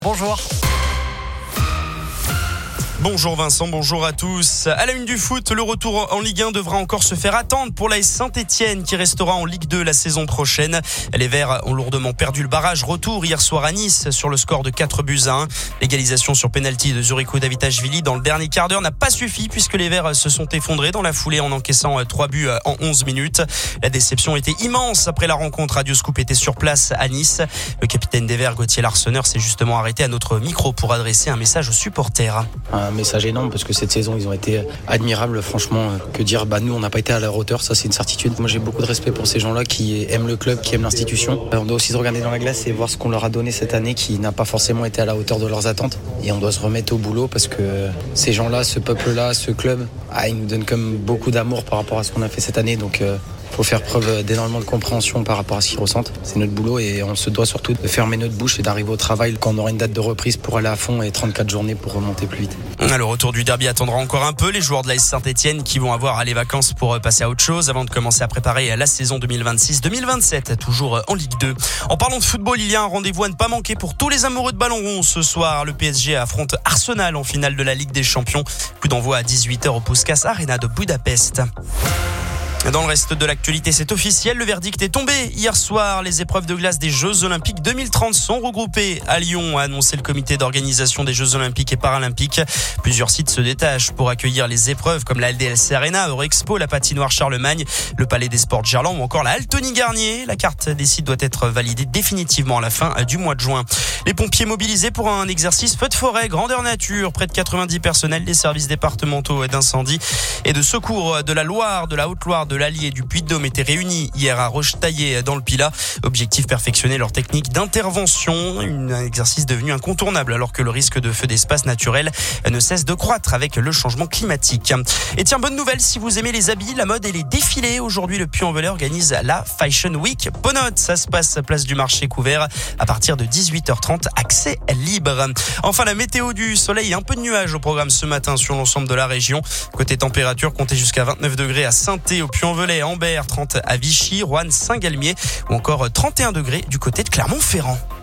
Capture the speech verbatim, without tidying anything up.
Bonjour. Bonjour Vincent, bonjour à tous. À la une du foot, le retour en Ligue un devra encore se faire attendre pour l'A S Saint-Etienne qui restera en Ligue deux la saison prochaine. Les Verts ont lourdement perdu le barrage retour hier soir à Nice sur le score de quatre buts à un. L'égalisation sur pénalty de Zurico Davitashvili dans le dernier quart d'heure n'a pas suffi puisque les Verts se sont effondrés dans la foulée en encaissant trois buts en onze minutes. La déception était immense après la rencontre. Radio Scoop était sur place à Nice. Le capitaine des Verts, Gauthier Larsonneur, s'est justement arrêté à notre micro pour adresser un message aux supporters. Un message énorme parce que cette saison ils ont été admirables, franchement. Que dire, bah nous on n'a pas été à la hauteur, ça c'est une certitude. Moi j'ai beaucoup de respect pour ces gens-là qui aiment le club, qui aiment l'institution. On doit aussi se regarder dans la glace et voir ce qu'on leur a donné cette année qui n'a pas forcément été à la hauteur de leurs attentes, et on doit se remettre au boulot parce que ces gens-là, ce peuple-là, ce club, ah, ils nous donnent comme beaucoup d'amour par rapport à ce qu'on a fait cette année, donc euh, faut faire preuve d'énormément de compréhension par rapport à ce qu'ils ressentent. C'est notre boulot et on se doit surtout de fermer notre bouche et d'arriver au travail quand on aura une date de reprise pour aller à fond et trente-quatre journées pour remonter plus vite. Le retour du derby attendra encore un peu les joueurs de l'A S Saint-Etienne qui vont avoir les vacances pour passer à autre chose avant de commencer à préparer la saison deux mille vingt-six deux mille vingt-sept, toujours en Ligue deux. En parlant de football, il y a un rendez-vous à ne pas manquer pour tous les amoureux de ballon rond. Ce soir, le P S G affronte Arsenal en finale de la Ligue des Champions. Coup d'envoi à dix-huit heures au Puskás Arena de Budapest. Dans le reste de l'actualité, c'est officiel, le verdict est tombé. Hier soir, les épreuves de glace des Jeux Olympiques deux mille trente sont regroupées à Lyon, a annoncé le comité d'organisation des Jeux Olympiques et Paralympiques. Plusieurs sites se détachent pour accueillir les épreuves comme la L D L C Arena, Eurexpo, la patinoire Charlemagne, le Palais des Sports de Gerland ou encore la Altony Garnier. La carte des sites doit être validée définitivement à la fin du mois de juin. Les pompiers mobilisés pour un exercice feu de forêt, grandeur nature. Près de quatre-vingt-dix personnels des services départementaux d'incendie et de secours de la Loire, de la Haute-Loire, de l'Allier et du Puy-de-Dôme étaient réunis hier à Rochetaillé dans le Pilat. Objectif, perfectionner leur technique d'intervention. Un exercice devenu incontournable alors que le risque de feu d'espace naturel ne cesse de croître avec le changement climatique. Et tiens, bonne nouvelle si vous aimez les habits, la mode et les défilés. Aujourd'hui, le Puy-en-Velay organise la Fashion Week Ponote. Ça se passe à place du marché couvert à partir de dix-huit heures trente. Accès libre. Enfin, la météo du soleil et un peu de nuages au programme ce matin sur l'ensemble de la région. Côté température, comptez jusqu'à vingt-neuf degrés à Saint-Thé, au Puy-en-Velay, Ambert, trente à Vichy, Roanne, Saint-Galmier ou encore trente et un degrés du côté de Clermont-Ferrand.